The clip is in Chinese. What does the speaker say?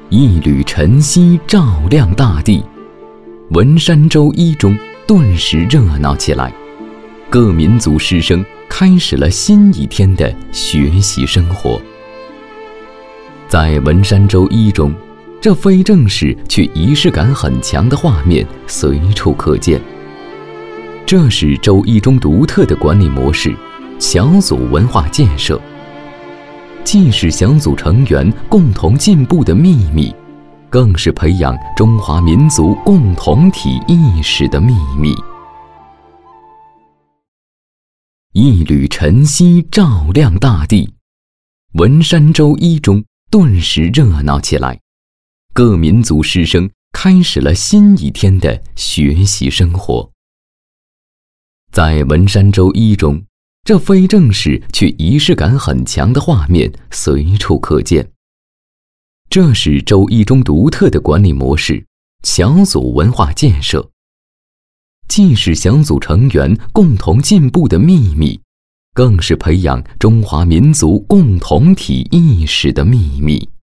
一缕晨曦照亮大地，文山周一中顿时热闹起来，各民族师生开始了新一天的学习生活。在文山周一中，这非正式却仪式感很强的画面随处可见。这是周一中独特的管理模式——小组文化建设，既是小组成员共同进步的秘密，更是培养中华民族共同体意识的秘密。一缕晨曦照亮大地，文山周一中顿时热闹起来，各民族师生开始了新一天的学习生活。在文山周一中，这非正式却仪式感很强的画面随处可见。这是周一中独特的管理模式——小组文化建设，既是小组成员共同进步的秘密，更是培养中华民族共同体意识的秘密。